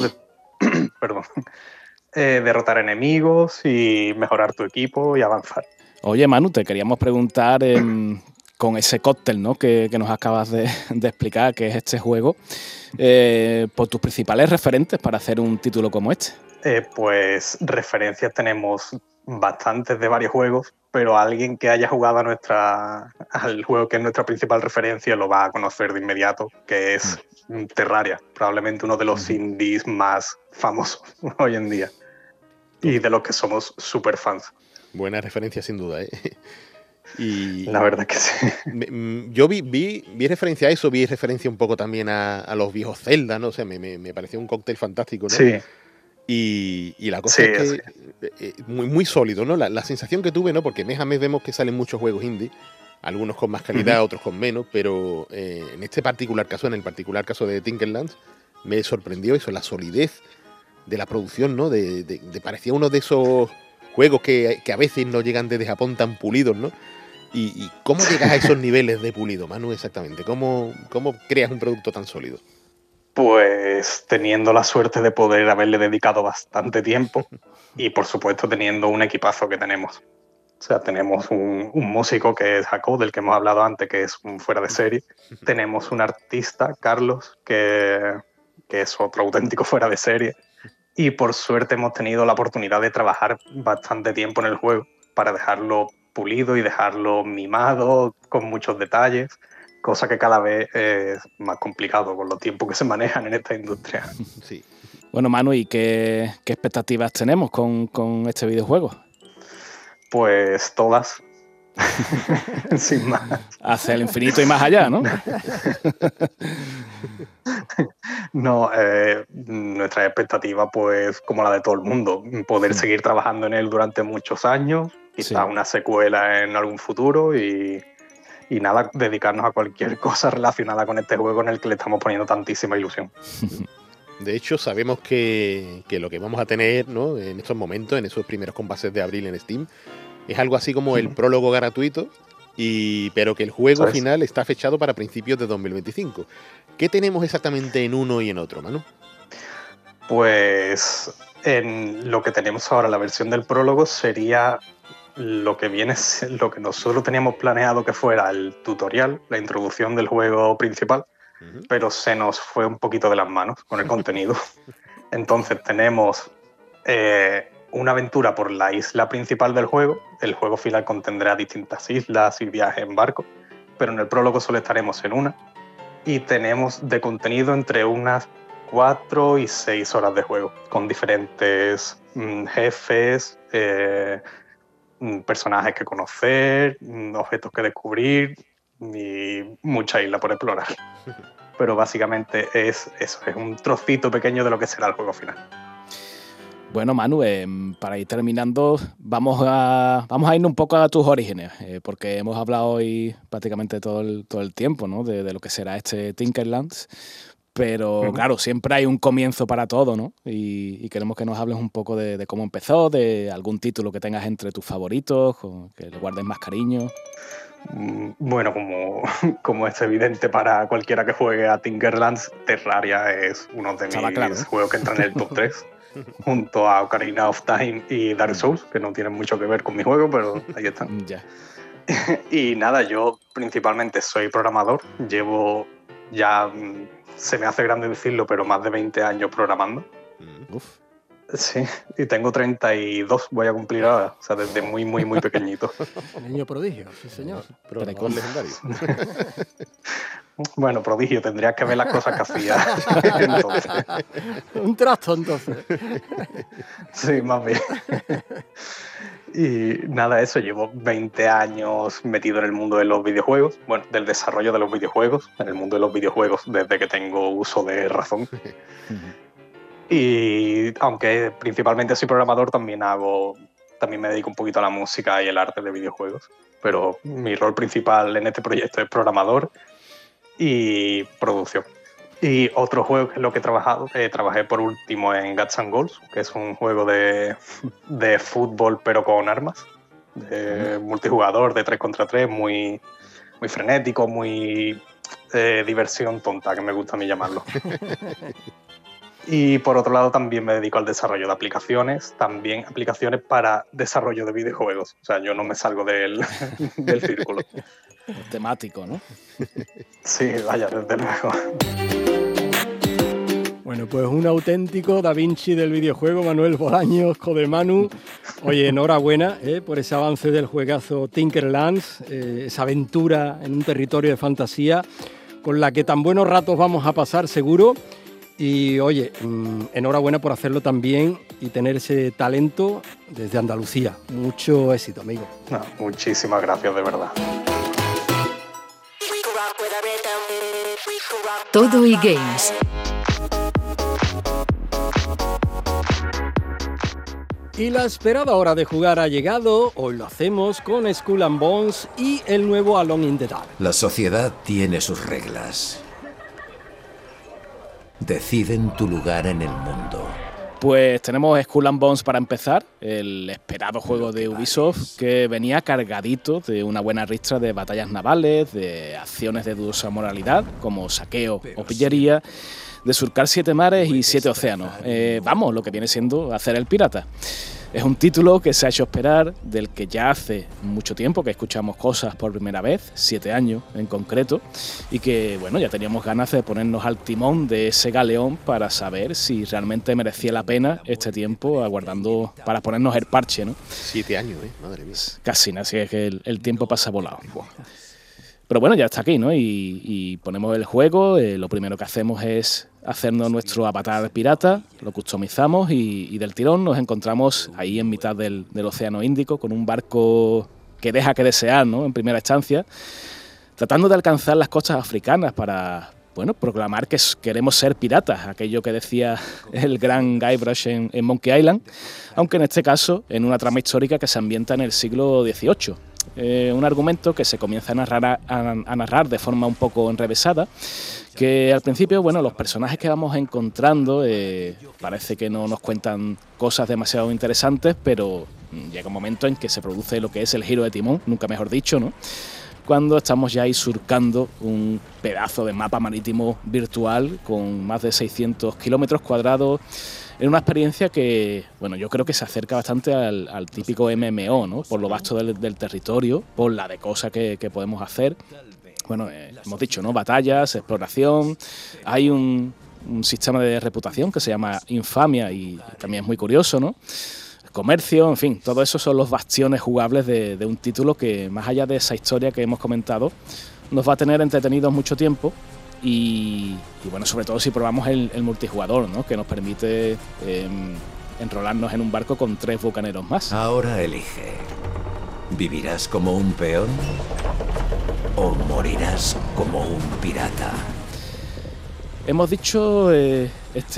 derrotar enemigos y mejorar tu equipo y avanzar. Oye, Manu, te queríamos preguntar con ese cóctel, ¿no?, que nos acabas de explicar, que es este juego, por tus principales referentes para hacer un título como este. Pues referencias tenemos bastantes de varios juegos, pero alguien que haya jugado al juego que es nuestra principal referencia lo va a conocer de inmediato, que es Terraria, probablemente uno de los indies más famosos hoy en día y de los que somos súper fans. Buena referencia sin duda, ¿eh? Y la verdad que sí. Yo vi referencia a eso, vi referencia un poco también a los viejos Zelda, ¿no? O sea, me pareció un cóctel fantástico, ¿no? Sí. Y la cosa es que muy, muy sólido, ¿no? La sensación que tuve, ¿no? Porque mes a mes vemos que salen muchos juegos indie, algunos con más calidad, otros con menos, pero en el particular caso de Tinkerlands, me sorprendió eso, la solidez de la producción, ¿no? Parecía uno de esos juegos que a veces no llegan desde Japón tan pulidos, ¿no? ¿Y cómo llegas a esos niveles de pulido, Manu, exactamente? ¿Cómo creas un producto tan sólido? Pues teniendo la suerte de poder haberle dedicado bastante tiempo y, por supuesto, teniendo un equipazo que tenemos. O sea, tenemos un músico que es Jacob, del que hemos hablado antes, que es un fuera de serie. Tenemos un artista, Carlos, que es otro auténtico fuera de serie. Y, por suerte, hemos tenido la oportunidad de trabajar bastante tiempo en el juego para dejarlo pulido y dejarlo mimado, con muchos detalles, cosa que cada vez es más complicado con los tiempos que se manejan en esta industria. Sí. Bueno, Manu, ¿y qué expectativas tenemos con este videojuego? Pues todas. Sin más. Hacia el infinito y más allá, ¿no? No, nuestra expectativa, pues, como la de todo el mundo, poder seguir trabajando en él durante muchos años, quizá una secuela en algún futuro y nada, dedicarnos a cualquier cosa relacionada con este juego en el que le estamos poniendo tantísima ilusión. De hecho, sabemos que lo que vamos a tener, ¿no? En estos momentos, en esos primeros compases de abril en Steam, es algo así como el prólogo gratuito, pero que el juego final está fechado para principios de 2025. ¿Qué tenemos exactamente en uno y en otro, Manu? Pues en lo que tenemos ahora, la versión del prólogo, sería lo que nosotros teníamos planeado que fuera el tutorial, la introducción del juego principal, pero se nos fue un poquito de las manos con el contenido. Entonces tenemos una aventura por la isla principal del juego. El juego final contendrá distintas islas y viajes en barco, pero en el prólogo solo estaremos en una. Y tenemos de contenido entre unas 4 y 6 horas de juego, con diferentes jefes, personajes que conocer, objetos que descubrir y mucha isla por explorar. Pero básicamente es eso, es un trocito pequeño de lo que será el juego final. Bueno, Manu, para ir terminando, vamos a irnos un poco a tus orígenes, porque hemos hablado hoy prácticamente todo el tiempo, ¿no? de lo que será este Tinkerlands, pero claro, siempre hay un comienzo para todo, ¿no? Y queremos que nos hables un poco de cómo empezó, de algún título que tengas entre tus favoritos, que le guardes más cariño. Bueno, como es evidente para cualquiera que juegue a Tinkerlands, Terraria es uno de mis juegos que entra en el top 3. Junto a Ocarina of Time y Dark Souls, que no tienen mucho que ver con mi juego, pero ahí están. Y nada, yo principalmente soy programador, llevo ya, se me hace grande decirlo, pero más de 20 años programando. Sí, y tengo 32, voy a cumplir ahora, o sea, desde muy, muy, muy pequeñito. Niño prodigio, sí señor. Programador legendario. Bueno, prodigio, tendrías que ver las cosas que hacía. Entonces. Un trasto, entonces. Sí, más bien. Y nada, eso, llevo 20 años metido en el mundo de los videojuegos, bueno, del desarrollo de los videojuegos, en el mundo de los videojuegos desde que tengo uso de razón. Y aunque principalmente soy programador, también me dedico un poquito a la música y el arte de videojuegos. Pero mi rol principal en este proyecto es programador y producción. Y otro juego que es lo que he trabajado, trabajé por último en Guts and Goals, que es un juego de fútbol pero con armas, de multijugador de 3 contra 3, muy, muy frenético, muy diversión tonta, que me gusta a mí llamarlo. Y por otro lado también me dedico al desarrollo de aplicaciones, también aplicaciones para desarrollo de videojuegos. O sea, yo no me salgo del círculo. Temático, ¿no? Sí, vaya, desde luego. Bueno, pues un auténtico Da Vinci del videojuego, Manuel Bolaños, Codemanu. Oye, enhorabuena por ese avance del juegazo Tinkerlands, esa aventura en un territorio de fantasía con la que tan buenos ratos vamos a pasar seguro. Y oye, enhorabuena por hacerlo también y tener ese talento desde Andalucía. Mucho éxito, amigo. No, muchísimas gracias, de verdad. Todo eGames. Y la esperada hora de jugar ha llegado. Hoy lo hacemos con Skull and Bones y el nuevo Alone in the Dark. La sociedad tiene sus reglas. Deciden tu lugar en el mundo. Pues tenemos Skull and Bones para empezar, el esperado juego de Ubisoft que venía cargadito de una buena ristra de batallas navales, de acciones de dudosa moralidad como saqueo o pillería, de surcar 7 mares y 7 océanos. Vamos, lo que viene siendo hacer el pirata. Es un título que se ha hecho esperar, del que ya hace mucho tiempo que escuchamos cosas por primera vez, 7 años en concreto, y que bueno, ya teníamos ganas de ponernos al timón de ese galeón para saber si realmente merecía la pena este tiempo aguardando para ponernos el parche, ¿no? 7 años, madre mía. Casi, así es que el tiempo pasa volado. Pero bueno, ya está aquí, ¿no? Y ponemos el juego, lo primero que hacemos es hacernos nuestro avatar pirata, lo customizamos y del tirón nos encontramos ahí en mitad del Océano Índico con un barco que deja que desear, ¿no? En primera instancia, tratando de alcanzar las costas africanas para, bueno, proclamar que queremos ser piratas, aquello que decía el gran Guybrush en Monkey Island, aunque en este caso en una trama histórica que se ambienta en el siglo XVIII. Un argumento que se comienza a narrar de forma un poco enrevesada, que al principio, bueno, los personajes que vamos encontrando parece que no nos cuentan cosas demasiado interesantes, pero llega un momento en que se produce lo que es el giro de timón, nunca mejor dicho, ¿no? Cuando estamos ya ahí surcando un pedazo de mapa marítimo virtual con más de 600 kilómetros cuadrados, en una experiencia que, bueno, yo creo que se acerca bastante al típico MMO, ¿no? Por lo vasto del territorio, por la de cosas que podemos hacer. Bueno, hemos dicho, ¿no? Batallas, exploración, hay un sistema de reputación que se llama Infamia y también es muy curioso, ¿no? Comercio, en fin, todo eso son los bastiones jugables de un título que, más allá de esa historia que hemos comentado, nos va a tener entretenidos mucho tiempo y bueno, sobre todo si probamos el multijugador, ¿no? Que nos permite enrolarnos en un barco con 3 bucaneros más. Ahora elige. ¿Vivirás como un peón o morirás como un pirata? Hemos dicho el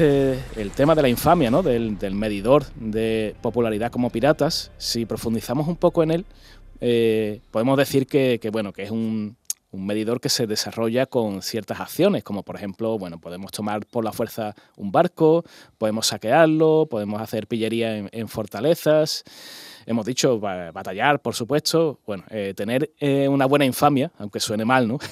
tema de la infamia, ¿no? del medidor de popularidad como piratas. Si profundizamos un poco en él, podemos decir que es un medidor que se desarrolla con ciertas acciones, como por ejemplo, bueno, podemos tomar por la fuerza un barco, podemos saquearlo, podemos hacer pillería en fortalezas. Hemos dicho batallar, por supuesto. Bueno, tener una buena infamia, aunque suene mal, ¿no?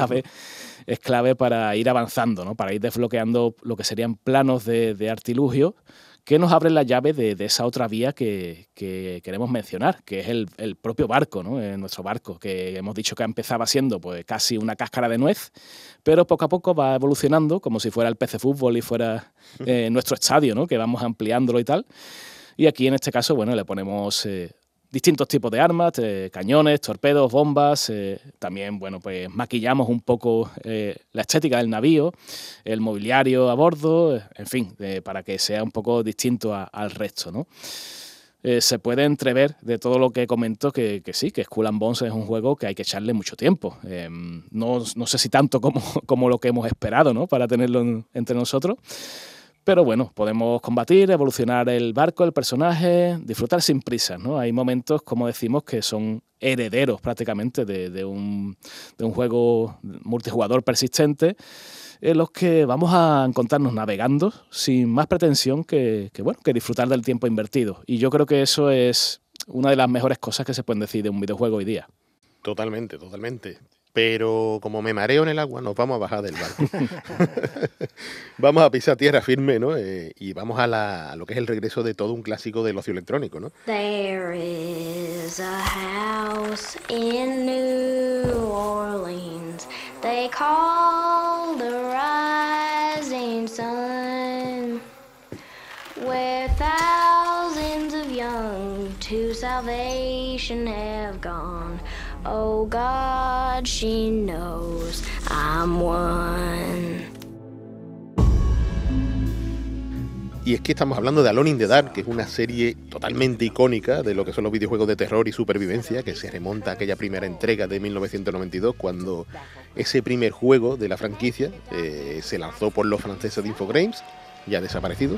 Es clave para ir avanzando, ¿no? Para ir desbloqueando lo que serían planos de artilugio que nos abren la llave de esa otra vía que queremos mencionar, que es el propio barco, ¿no? Nuestro barco, que hemos dicho que empezaba siendo pues casi una cáscara de nuez, pero poco a poco va evolucionando como si fuera el PC Fútbol y fuera nuestro estadio, ¿no? Que vamos ampliándolo y tal. Y aquí en este caso, bueno, le ponemos distintos tipos de armas, cañones, torpedos, bombas. También, bueno, pues maquillamos un poco la estética del navío, el mobiliario a bordo, en fin, para que sea un poco distinto al resto, ¿no? Se puede entrever de todo lo que comento que sí, que Skull and Bones es un juego que hay que echarle mucho tiempo. No sé si tanto como lo que hemos esperado, ¿no? Para tenerlo entre nosotros. Pero bueno, podemos combatir, evolucionar el barco, el personaje, disfrutar sin prisas, ¿no? Hay momentos, como decimos, que son herederos prácticamente de un juego multijugador persistente, en los que vamos a encontrarnos navegando sin más pretensión que disfrutar del tiempo invertido. Y yo creo que eso es una de las mejores cosas que se pueden decir de un videojuego hoy día. Totalmente. Pero como me mareo en el agua, nos vamos a bajar del barco. Vamos a pisar tierra firme, ¿no? Y vamos a lo que es el regreso de todo un clásico del ocio electrónico, ¿no? There is a house in New Orleans they call the Rising Sun. salvation have gone. Oh God, she knows I'm one. Y es que estamos hablando de Alone in the Dark, que es una serie totalmente icónica de lo que son los videojuegos de terror y supervivencia, que se remonta a aquella primera entrega de 1992, cuando ese primer juego de la franquicia se lanzó por los franceses de Infogrames, ya desaparecidos,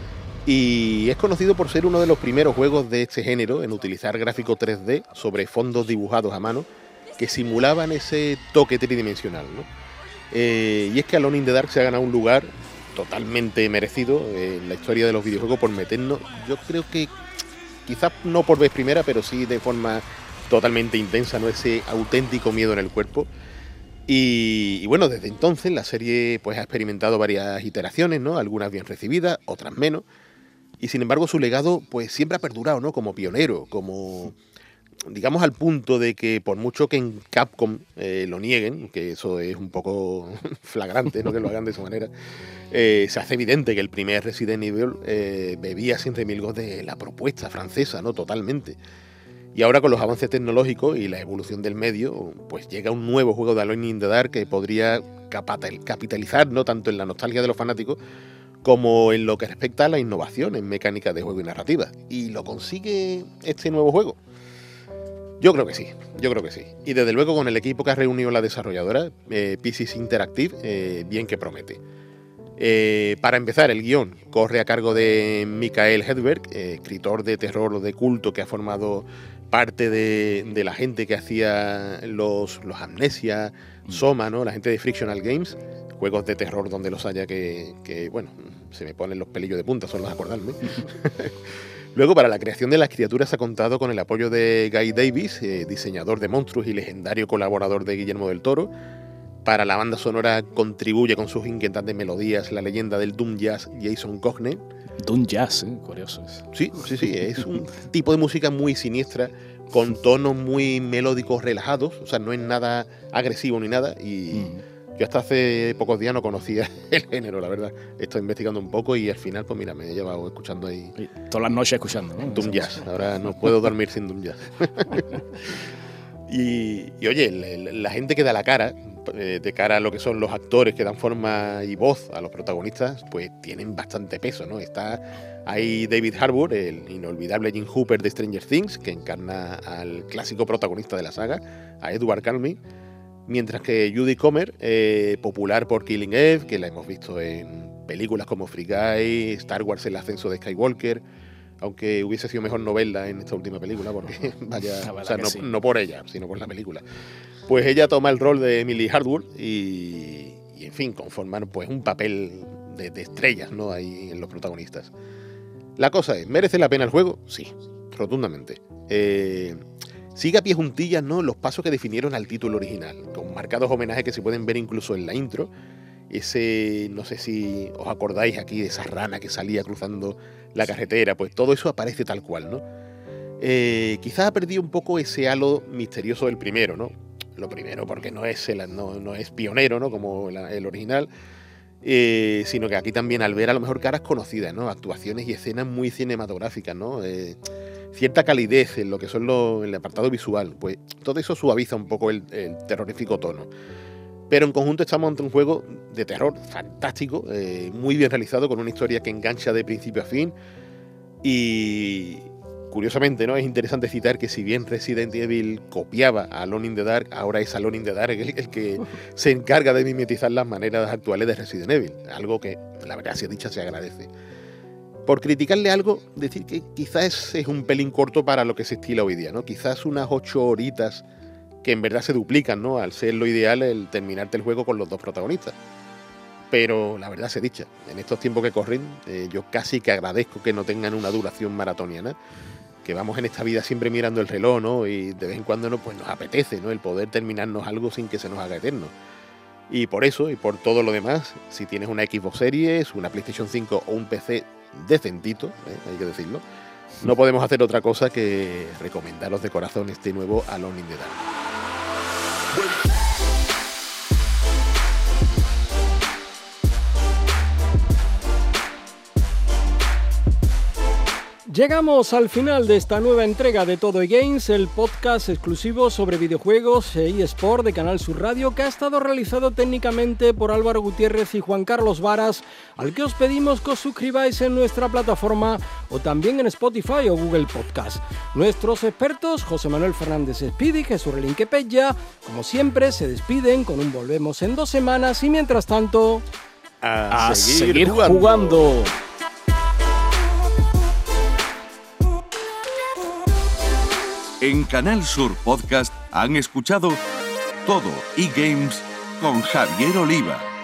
y es conocido por ser uno de los primeros juegos de este género en utilizar gráfico 3D sobre fondos dibujados a mano que simulaban ese toque tridimensional, ¿no? Y es que Alone in the Dark se ha ganado un lugar totalmente merecido en la historia de los videojuegos por meternos, yo creo que quizás no por vez primera, pero sí de forma totalmente intensa, ¿no? Ese auténtico miedo en el cuerpo. Y bueno, desde entonces la serie pues ha experimentado varias iteraciones, ¿no? Algunas bien recibidas, otras menos. Y sin embargo su legado pues siempre ha perdurado, ¿no? Como pionero, como digamos al punto de que por mucho que en Capcom lo nieguen, que eso es un poco flagrante, ¿no? Que lo hagan de esa manera, se hace evidente que el primer Resident Evil bebía sin remilgos de la propuesta francesa, ¿no? Totalmente. Y ahora con los avances tecnológicos y la evolución del medio, pues llega un nuevo juego de Alone in the Dark que podría capitalizar, ¿no? Tanto en la nostalgia de los fanáticos como en lo que respecta a la innovación en mecánicas de juego y narrativa. ¿Y lo consigue este nuevo juego? Yo creo que sí. Y desde luego con el equipo que ha reunido la desarrolladora, Pieces Interactive, bien que promete. Para empezar, el guión corre a cargo de Michael Hedberg, escritor de terror de culto que ha formado parte de la gente que hacía los Amnesia, Soma, ¿no? La gente de Frictional Games, juegos de terror donde los haya que bueno, se me ponen los pelillos de punta solo de acordarme. Luego, para la creación de las criaturas ha contado con el apoyo de Guy Davis, diseñador de monstruos y legendario colaborador de Guillermo del Toro. Para la banda sonora contribuye con sus inquietantes melodías la leyenda del Doom Jazz Jason Cognen. Doom Jazz, curioso es. Sí, es un tipo de música muy siniestra, con tonos muy melódicos relajados, o sea, no es nada agresivo ni nada, y yo hasta hace pocos días no conocía el género, la verdad. Estoy investigando un poco y al final, pues mira, me he llevado escuchando ahí. Y todas las noches escuchando, ¿no? Doom Jazz, ahora no puedo dormir sin Doom Jazz. Y oye, la gente que da la cara, de cara a lo que son los actores que dan forma y voz a los protagonistas, pues tienen bastante peso, ¿no? Está ahí David Harbour, el inolvidable Jim Hooper de Stranger Things, que encarna al clásico protagonista de la saga, a Edward Cullen, mientras que Judy Comer, popular por Killing Eve, que la hemos visto en películas como Free Guy, Star Wars El ascenso de Skywalker, aunque hubiese sido mejor no verla en esta última película, porque vaya, o sea, no por ella, sino por la película. Pues ella toma el rol de Emily Harwood y en fin, conforman pues un papel de estrellas, ¿no? Ahí en los protagonistas. La cosa es, ¿merece la pena el juego? Sí, rotundamente. Sigue a pie juntillas, ¿no? Los pasos que definieron al título original, con marcados homenajes que se pueden ver incluso en la intro. Ese, no sé si os acordáis aquí de esa rana que salía cruzando la carretera, pues todo eso aparece tal cual, ¿no? Quizás ha perdido un poco ese halo misterioso del primero, ¿no? Lo primero porque no es pionero, ¿no? Como el original, sino que aquí también al ver a lo mejor caras conocidas, ¿no? Actuaciones y escenas muy cinematográficas, ¿no? Cierta calidez en lo que son el apartado visual, pues todo eso suaviza un poco el terrorífico tono. Pero en conjunto estamos ante un juego de terror fantástico, muy bien realizado, con una historia que engancha de principio a fin. Y curiosamente, ¿no? Es interesante citar que si bien Resident Evil copiaba a Alone in the Dark, ahora es Alone in the Dark el que se encarga de mimetizar las maneras actuales de Resident Evil. Algo que, la verdad, si dicha, se agradece. Por criticarle algo, decir que quizás es un pelín corto para lo que se estila hoy día, ¿no? Quizás unas 8 horitas que en verdad se duplican, ¿no? Al ser lo ideal el terminarte el juego con los dos protagonistas. Pero la verdad se dicha, en estos tiempos que corren, yo casi que agradezco que no tengan una duración maratoniana, que vamos en esta vida siempre mirando el reloj, ¿no? Y de vez en cuando pues nos apetece, ¿no? El poder terminarnos algo sin que se nos haga eterno. Y por eso, y por todo lo demás, si tienes una Xbox Series, una PlayStation 5 o un PC decentito, hay que decirlo, no podemos hacer otra cosa que recomendaros de corazón este nuevo Alone in the Dark. Llegamos al final de esta nueva entrega de Todo eGames, el podcast exclusivo sobre videojuegos e eSport de Canal Sur Radio, que ha estado realizado técnicamente por Álvaro Gutiérrez y Juan Carlos Varas, al que os pedimos que os suscribáis en nuestra plataforma o también en Spotify o Google Podcast. Nuestros expertos, José Manuel Fernández Espidi y Jesús Relinque Pella, como siempre, se despiden con un volvemos en 2 semanas y mientras tanto, a seguir jugando. En Canal Sur Podcast han escuchado Todo eGames con Javier Oliva.